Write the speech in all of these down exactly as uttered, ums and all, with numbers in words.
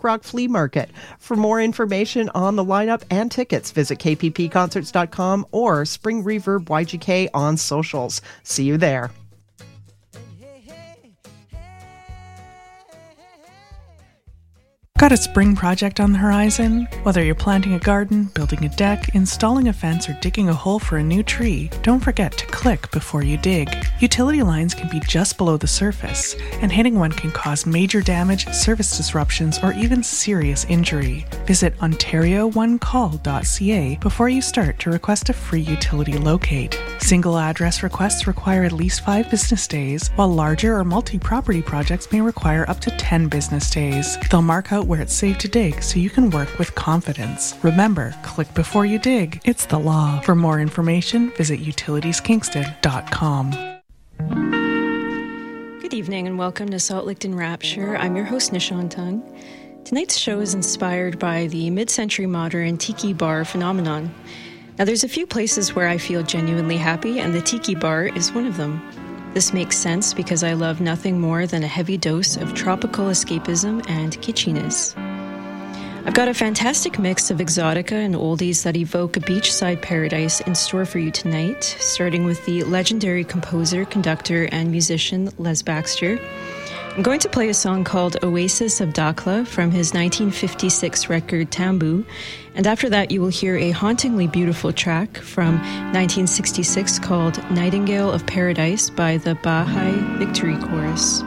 Rock Flea Market. For more information on the lineup and tickets, visit k p p concerts dot com or Spring Reverb Y G K on socials. See you there. Got a spring project on the horizon? Whether you're planting a garden, building a deck, installing a fence, or digging a hole for a new tree, don't forget to click before you dig. Utility lines can be just below the surface, and hitting one can cause major damage, service disruptions, or even serious injury. Visit ontario one call dot c a before you start to request a free utility locate. Single address requests require at least five business days, while larger or multi-property projects may require up to ten business days. They'll mark out where it's safe to dig so you can work with confidence. Remember, click before you dig. It's the law. For more information, visit utilities kingston dot com. Good evening and welcome to Salt Licked in Rapture. I'm your host, Nishan Tung. Tonight's show is inspired by the mid-century modern tiki bar phenomenon. Now, there's a few places where I feel genuinely happy, and the tiki bar is one of them. This makes sense because I love nothing more than a heavy dose of tropical escapism and kitschiness. I've got a fantastic mix of exotica and oldies that evoke a beachside paradise in store for you tonight, starting with the legendary composer, conductor, and musician Les Baxter. I'm going to play a song called Oasis of Dakhla from his nineteen fifty-six record Tambu, and after that you will hear a hauntingly beautiful track from nineteen sixty-six called Nightingale of Paradise by the Baha'i Victory Chorus.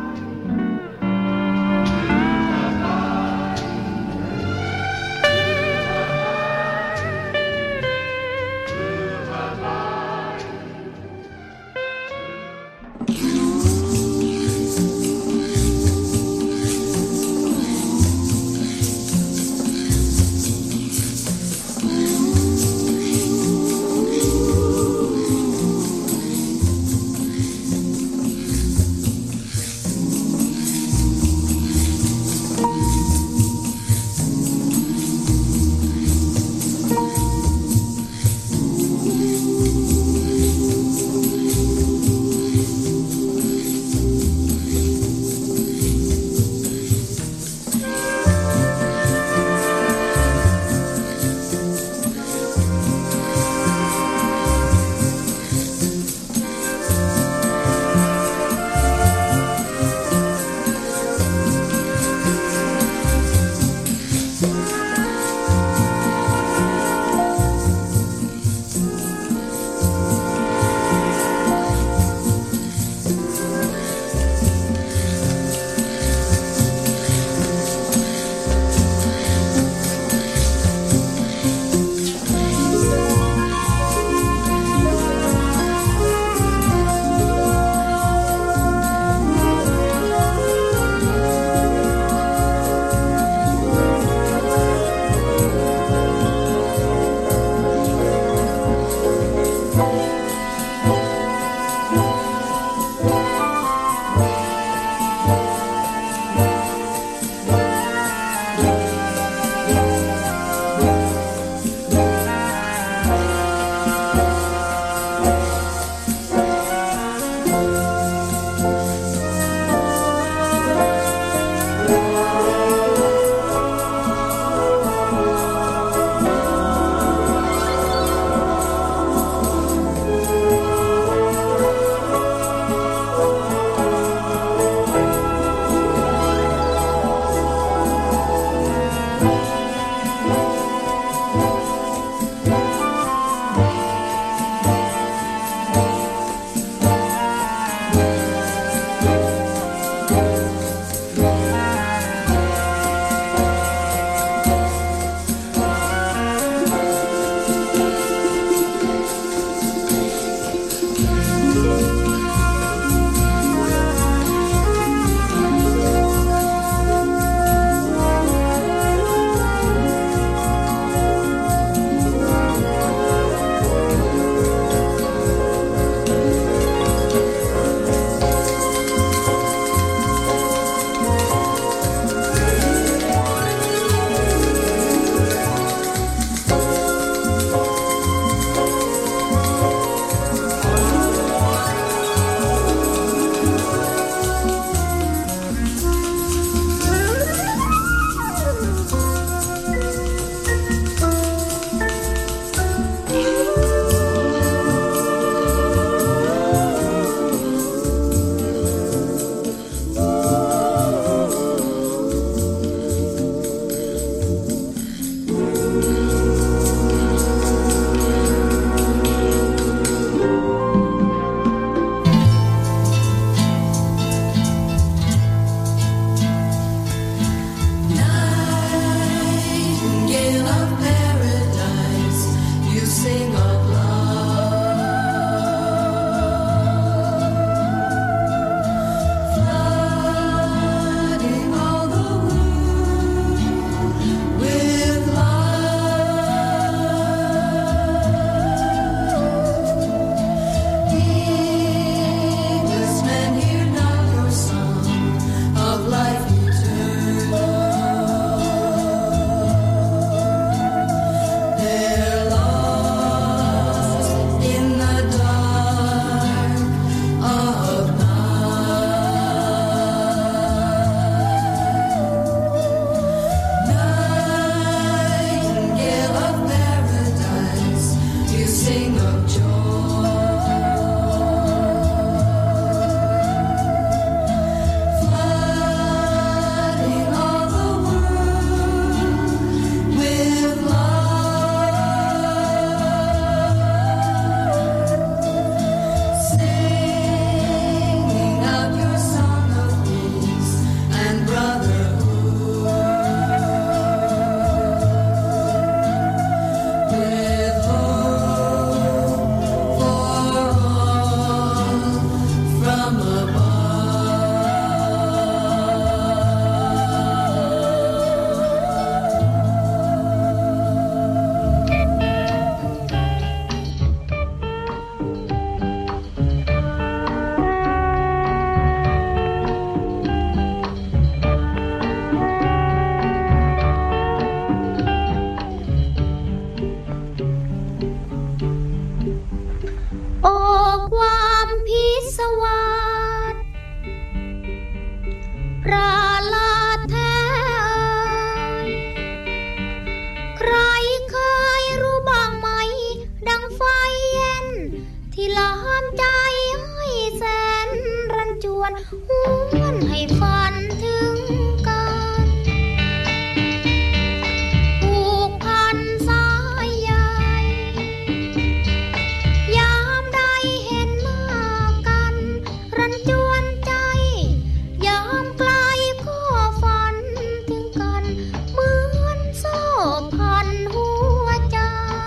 หวนให้ฝันถึงกันผูกพันสายใยยามใดเห็นหน้ากันรันจวนใจยามไกลก็ฝันถึงกันเหมือนโซ่พันหัวใจ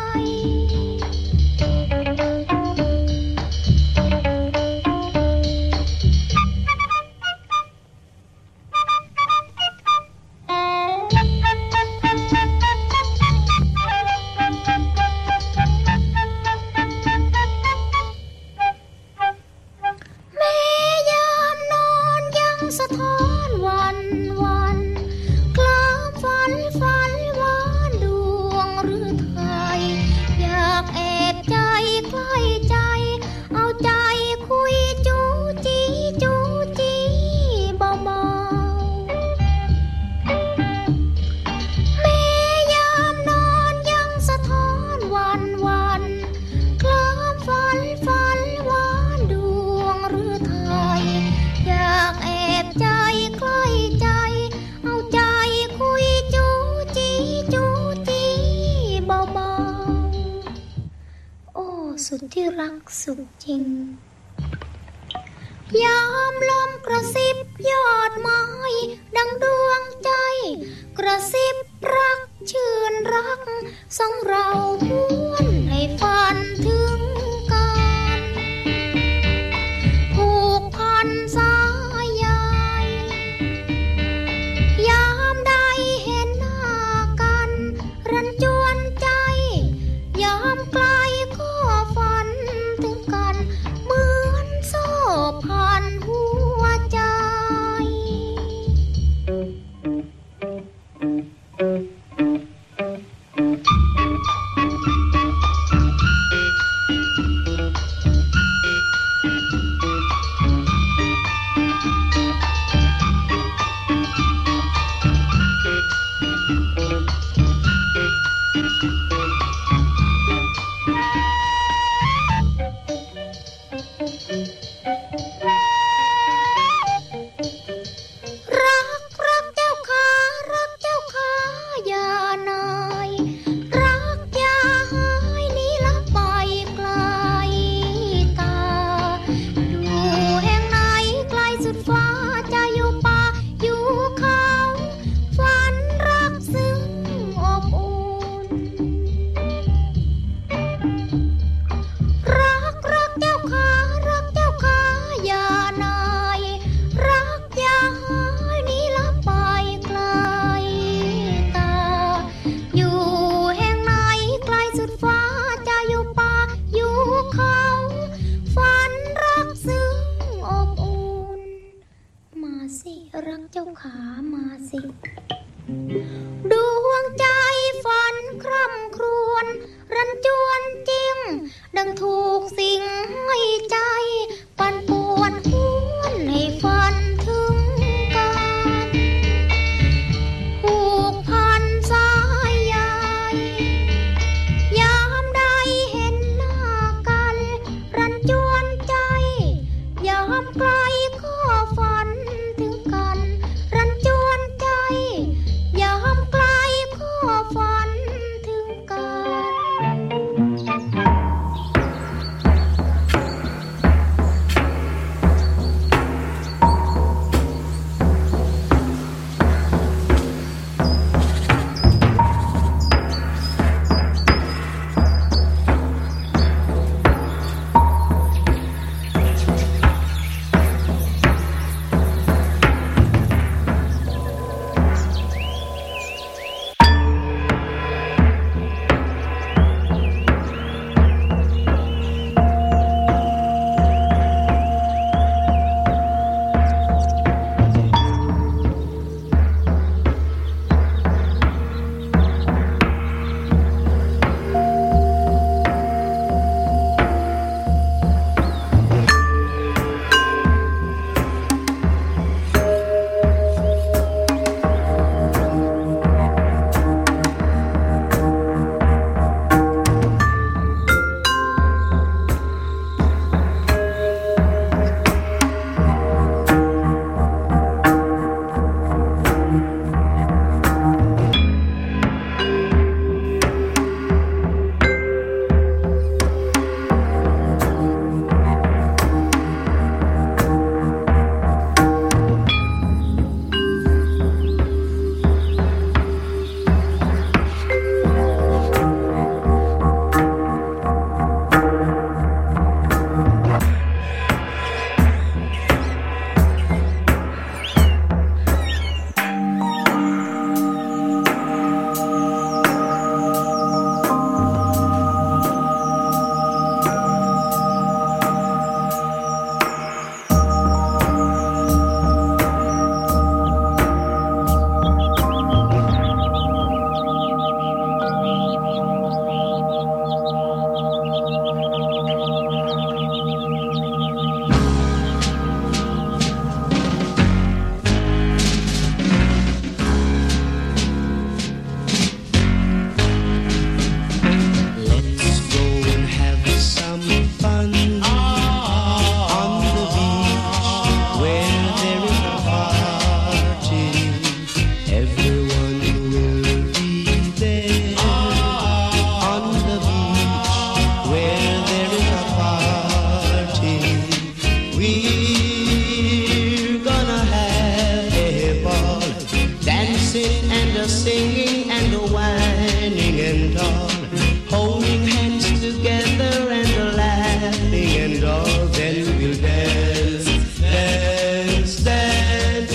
สะท้อนวันวันกลางฝันฝันหวานดวงหรือไทยอยากแอบใจใกล้ใจเอาใจคุยจูจีจูจีเบาๆแม้ยามนอนยังสะท้อนวันวันกลางฝันฝันหวานดวงหรือไทยอยากแอบใจใกล้ใจเอาใจคุยจูจีจูจีเบาๆโอ้สุดที่รักสุดจริงยามลมกระซิบยอดไม้ดังดวงใจกระซิบรักชื่นรักสองเราหวนให้ฝันถึงกันผูกพันสายใยยามใดเห็นหน้ากันรันจวนใจยามไกลก็ฝันถึงกันเหมือนโซ่พันหัวใจรักรักเจ้าขารักเจ้าขาอย่านายรักอย่าหายหนีละไปไกลตาอยู่แห่งไหนไกลสุดฟ้าจะอยู่ป่าอยู่เขาฝันรักซึ้งอบอุ่นรักรักเจ้าขารักเจ้าขาอย่านายรักอย่าหายหนีละไปไกลตาอยู่แห่งไหนไกลสุดฟ้าจะอยู่ป่าอยู่เขาฝันรักซึ้งอบอุ่นมาสิรักเจ้าขามาสิดวงใจฝันคร่ำครวญรันจวนจริงดังถูกสิ่งให้ใจปั่นป่วนหวนให้ฝันถึงกันผูกพันสายใยยามใดเห็นหน้ากันรันจวนใจยามไกลก็ฝันถึงกันรันจวนใจ the singing and the whining and all, holding hands together and the laughing and all, then we'll dance, dance, dance,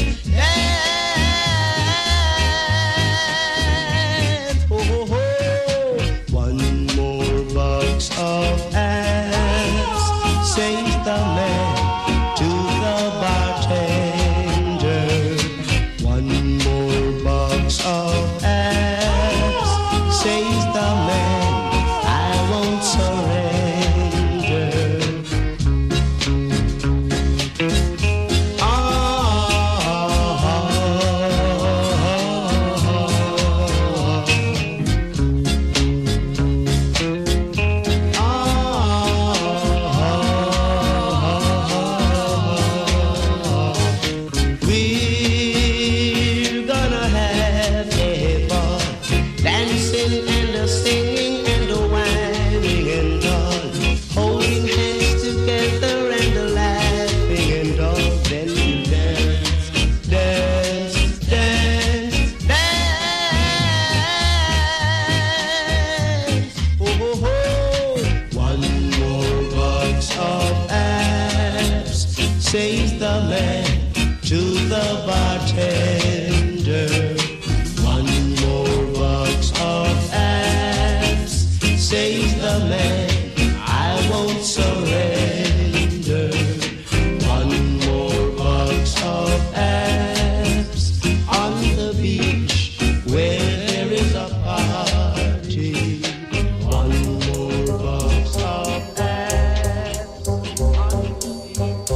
dance. Oh, oh, oh. One more box of apps, says the man to the bartender. One more box of apps, says the man, I won't surrender. Ah, we're gonna have a ball, dancing and the singing and the whining and all, holding hands together and the laughing and all, then we dance, dance, dance, dance. Oh, oh, oh. One more box of apps, says the man to the bartender. One more box of apps, says the man, I won't surrender. One more box of apps, on the beach where there is a party. One more box of apps, on the beach.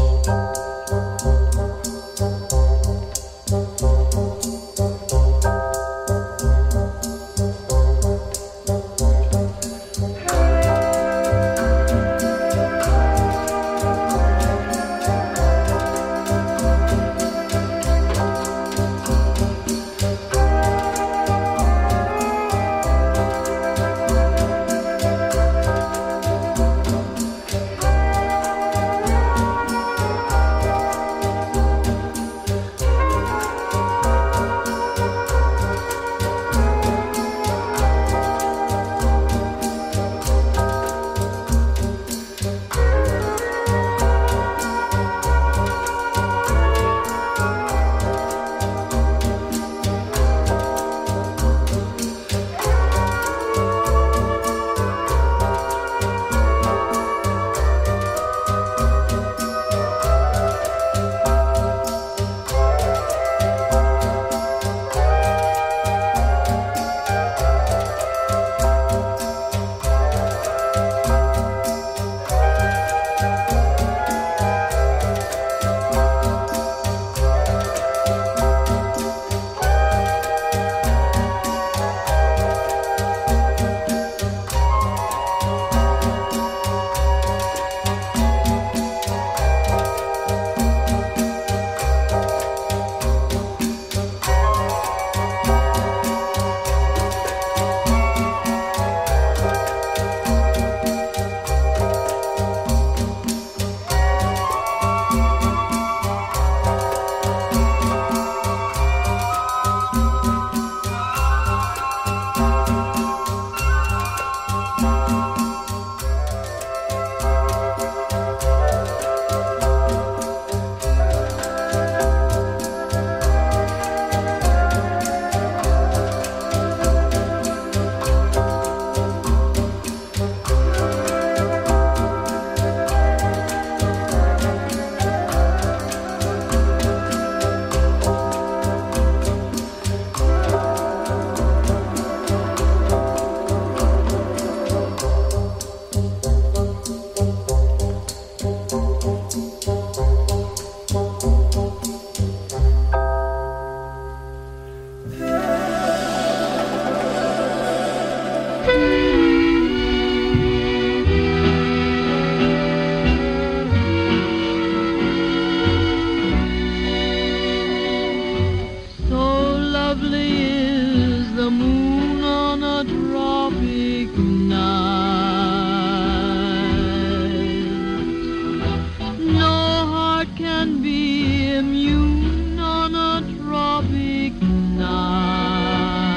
immune on a tropic night.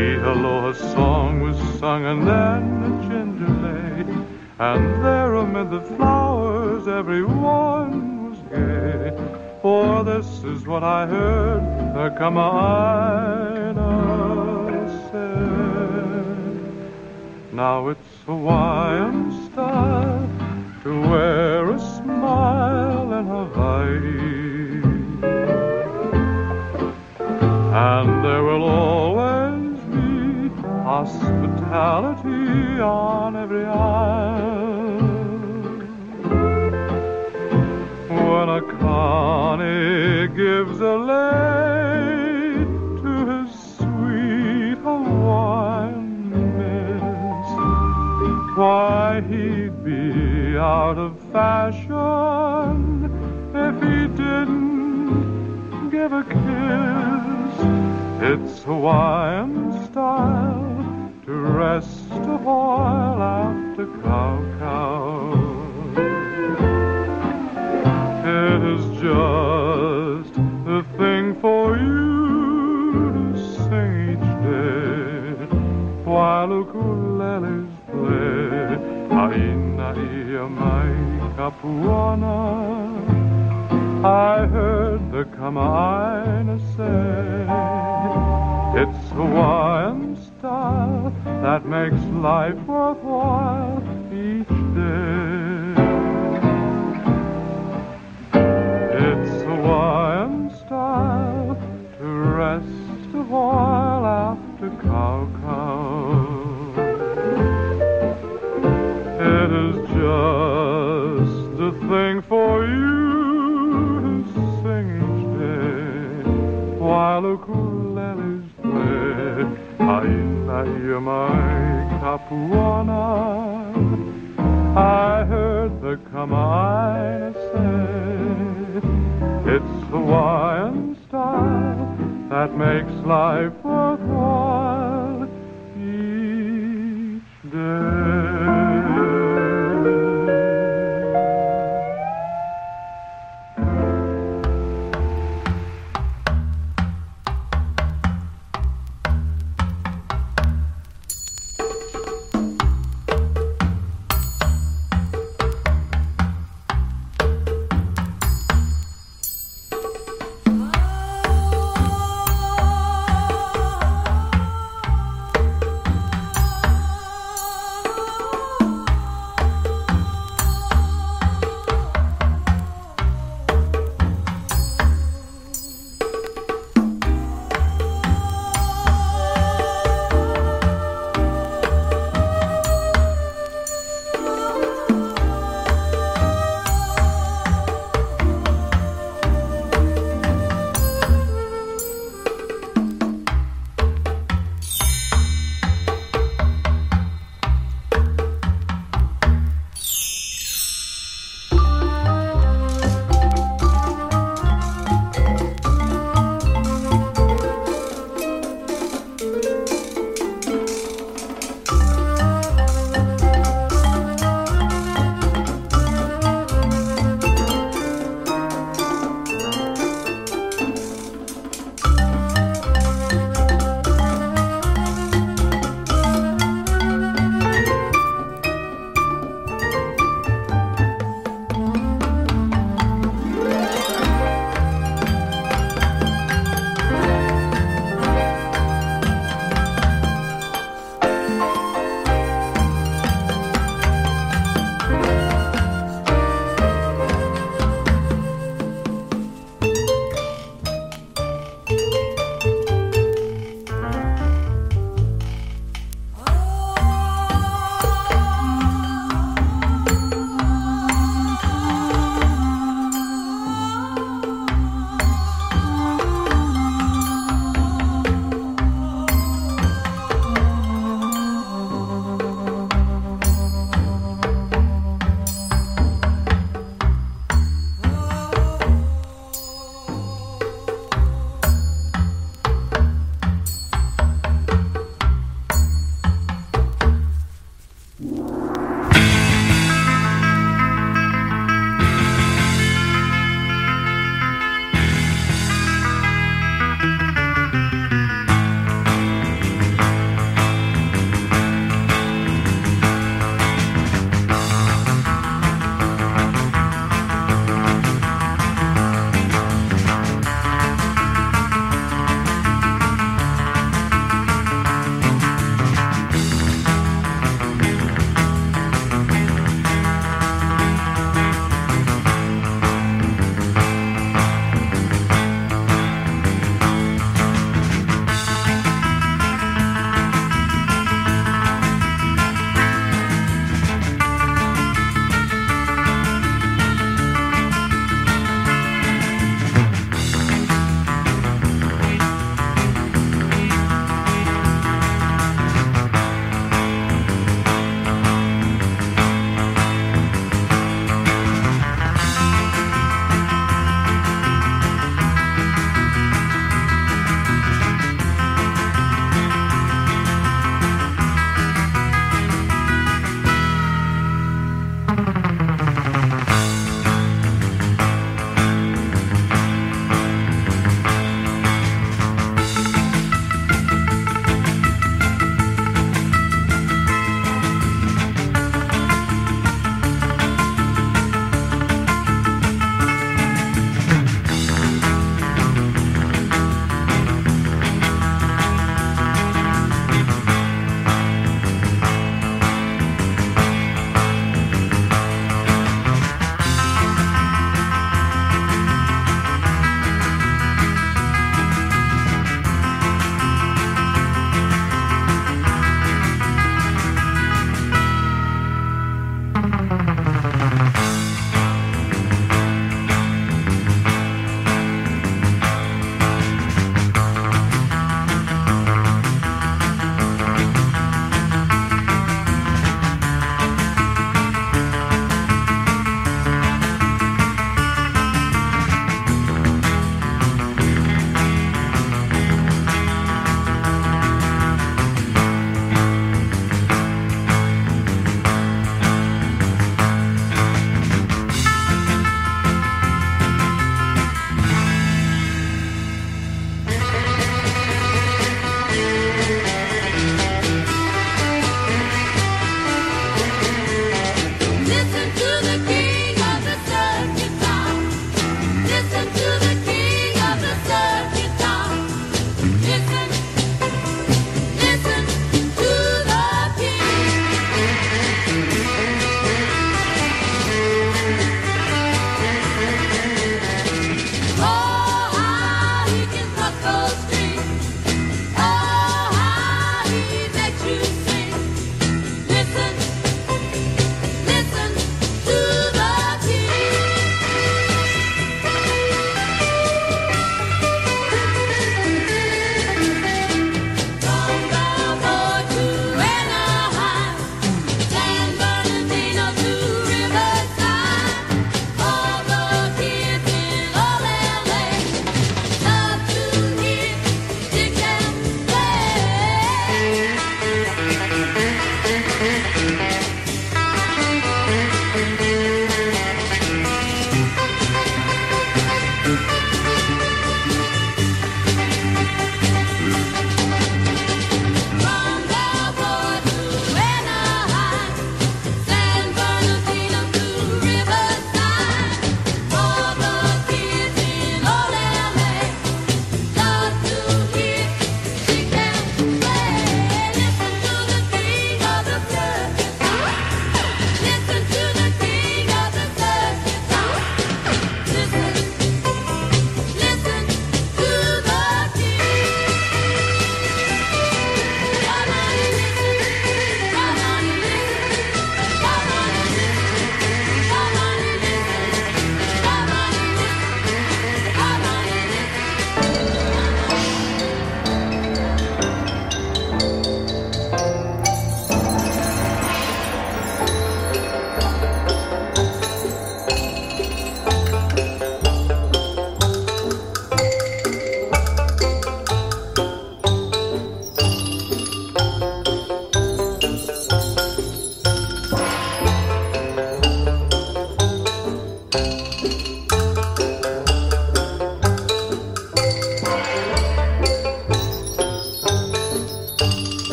Sweet aloha song was sung, and then the ginger lay, and there amid the flowers everyone was gay. For this is what I heard the Kama'aina say. Now it's Hawaiian style to wear a smile in Hawaii, and there will always be hospitality on every isle. When a Connie gives a lei to his sweet Hawaiian miss, why, he'd be out of fashion if he didn't give a kiss. It's Hawaiian style to rest a while after cow-cow. It is just the thing for you to sing each day while ukuleles play. Aina ia mai kapuana, I heard the Kama'aina say. It's Hawaiian style that makes life worthwhile each day. It's Hawaiian style to rest a while after cow-cow. It is just the thing for you to sing each day while ukuleles play. Aina ia mai kapuana, I heard the Kama'aina say. It's Hawaiian style that makes life worthwhile each day.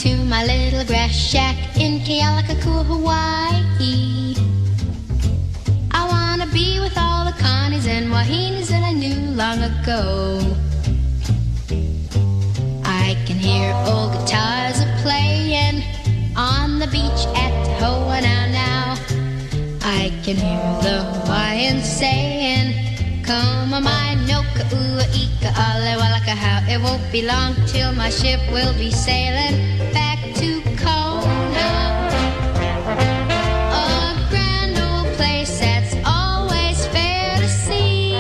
to my little grass shack in Kealakekua, Hawaii. I wanna be with all the Connies and Wahinis that I knew long ago. I can hear old guitars a-playing on the beach at Hoa now now. I can hear the Hawaiians saying, Koma mai no ka ua ika ale walaka how. It won't be long till my ship will be sailing back to Kona. A grand old place that's always fair to see.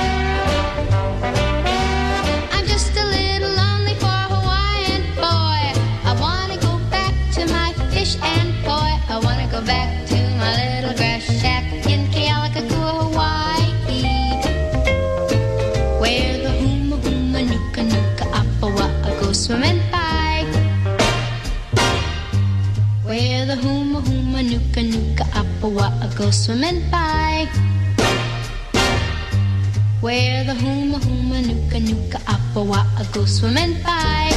I'm just a little lonely for a Hawaiian boy. I wanna go back to my fish and poi. I wanna go back to my little grass shack in Kealakekua, Hawaii, where the huma huma nuka nuka apawa'a go swimming by. Where the huma huma nuka nuka apawa'a go swimming by. Where the huma huma nuka nuka apawa'a go swimming by.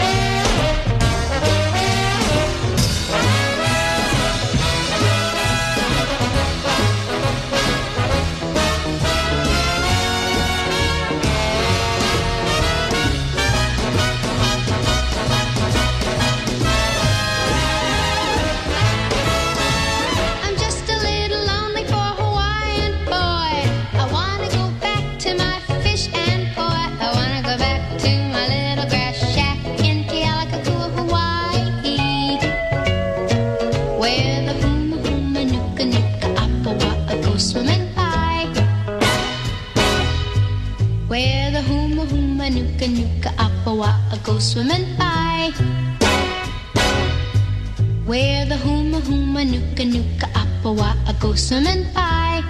I'm just a little lonely for a Hawaiian boy. I wanna go back to my fish and poi. I wanna go back to my little grass shack in Kealakekua, Hawaii, where the huma huma nuka nuka apawa'a go swimming by. Where the huma huma nuka nuka apawa'a go swimming by. Where the huma huma nuka nuka apawa'a go swimming by.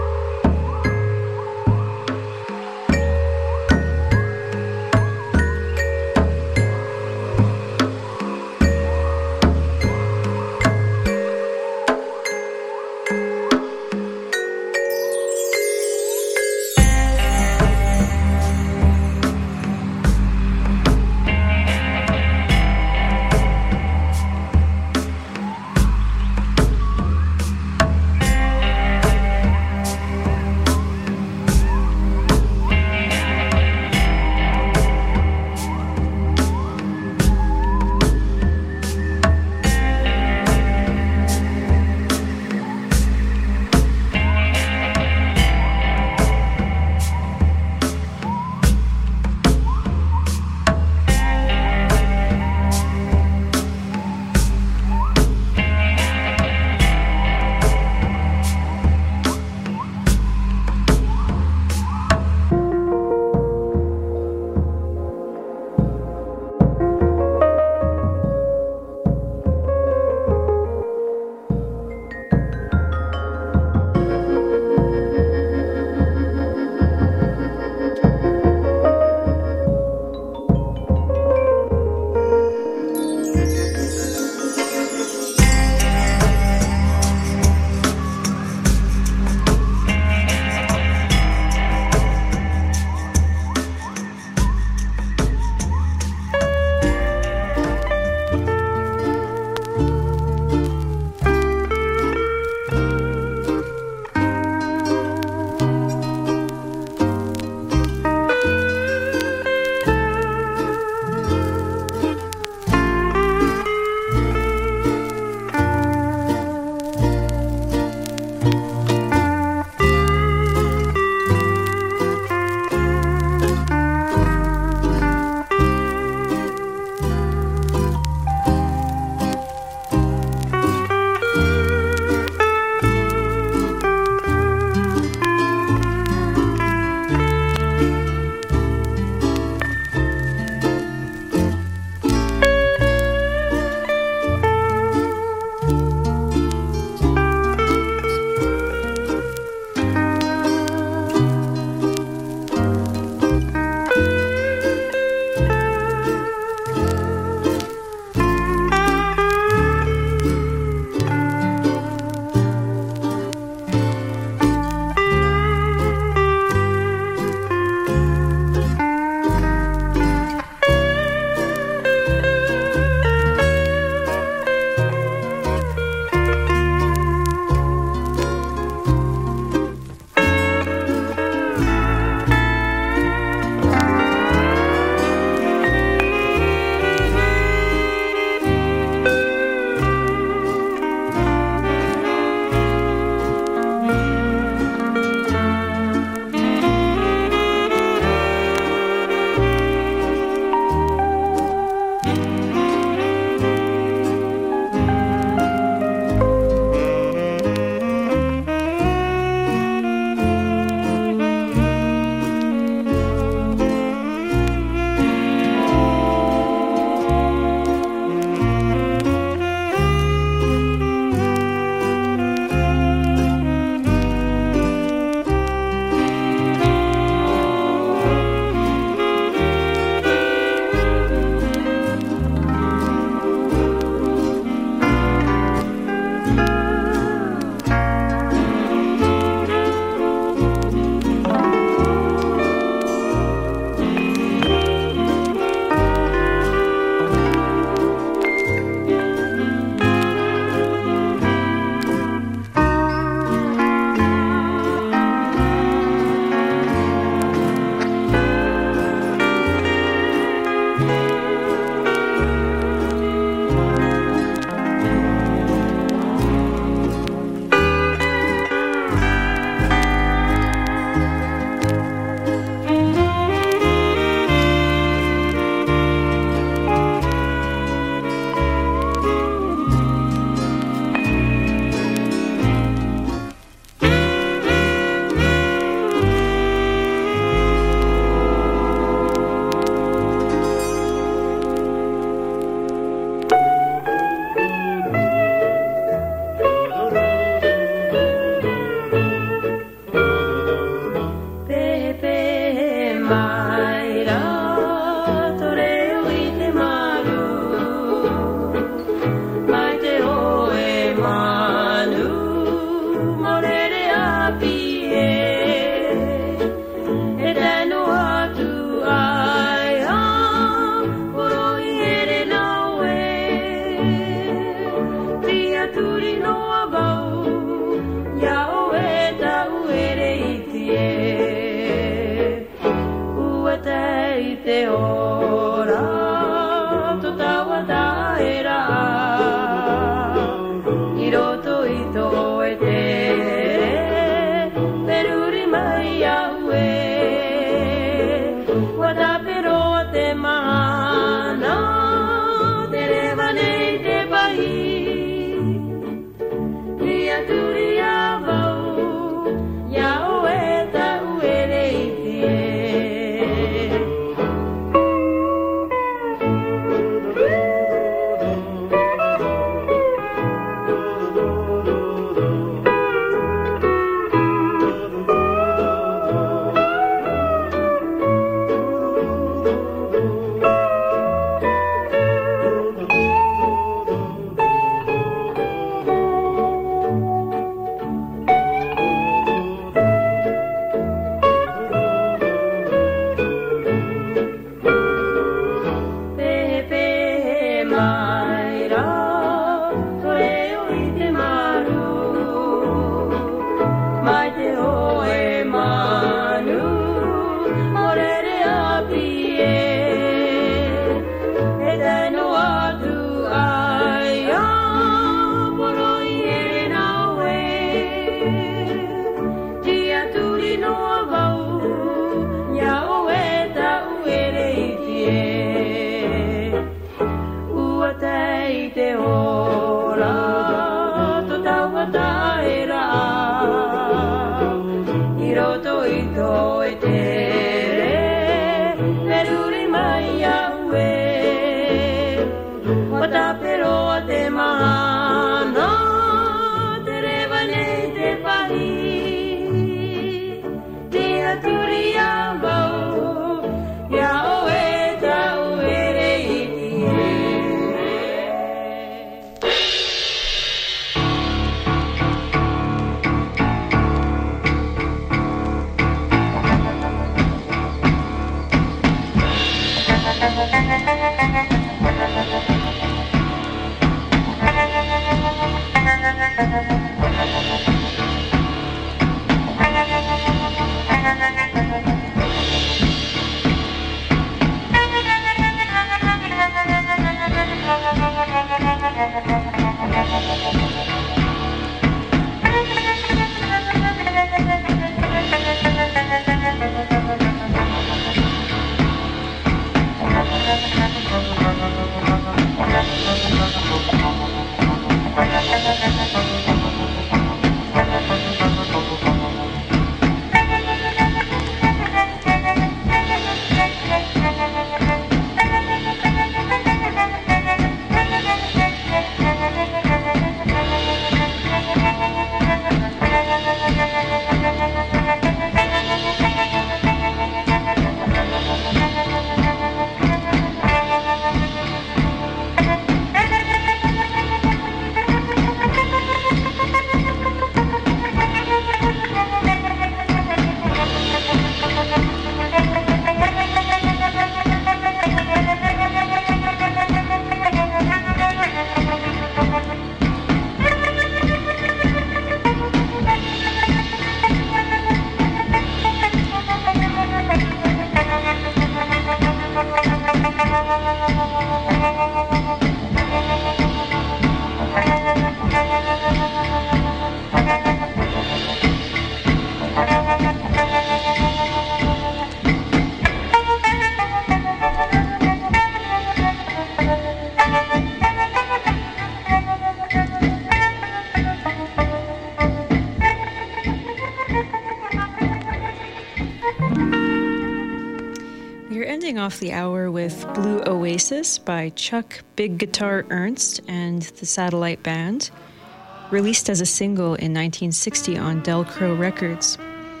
Off the hour with Blue Oasis by Chuck Big Guitar Ernst and the Satellite Band, released as a single in nineteen sixty on Del Crow Records.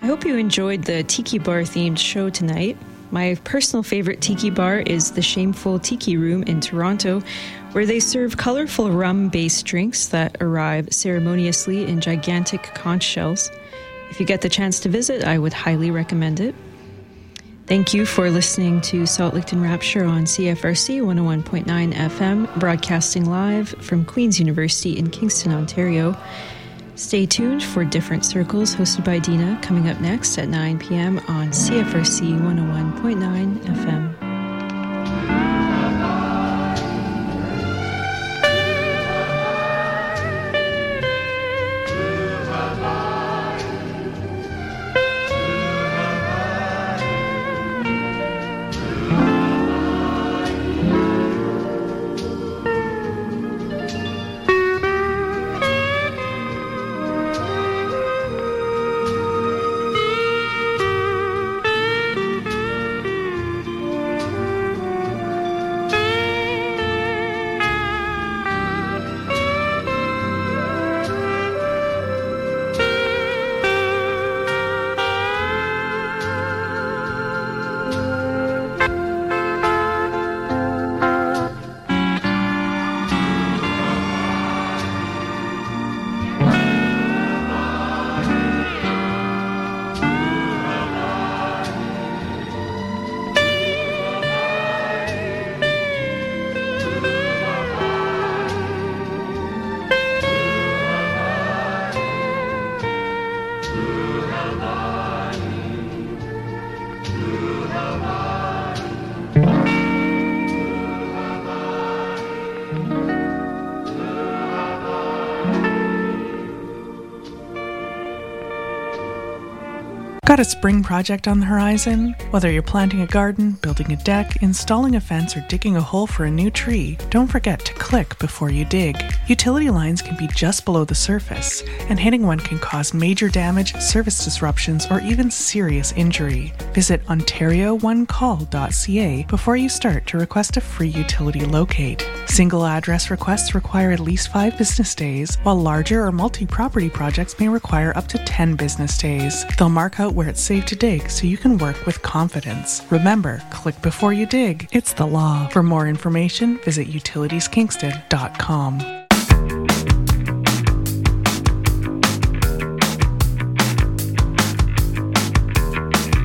I hope you enjoyed the Tiki Bar themed show tonight. My personal favorite tiki bar is the Shameful Tiki Room in Toronto, where they serve colorful rum-based drinks that arrive ceremoniously in gigantic conch shells. If you get the chance to visit, I would highly recommend it. Thank you for listening to Salt Lickton Rapture on C F R C one oh one point nine F M, broadcasting live from Queen's University in Kingston, Ontario. Stay tuned for Different Circles, hosted by Dina, coming up next at nine p.m. on C F R C one oh one point nine F M. Got a spring project on the horizon? Whether you're planting a garden, building a deck, installing a fence, or digging a hole for a new tree, don't forget to click before you dig. Utility lines can be just below the surface, and hitting one can cause major damage, service disruptions, or even serious injury. Visit ontario one call dot c a before you start to request a free utility locate. Single address requests require at least five business days, while larger or multi-property projects may require up to ten business days. They'll mark out where it's safe to dig so you can work with confidence. Remember, click before you dig. It's the law. For more information, visit utilities kingston dot com.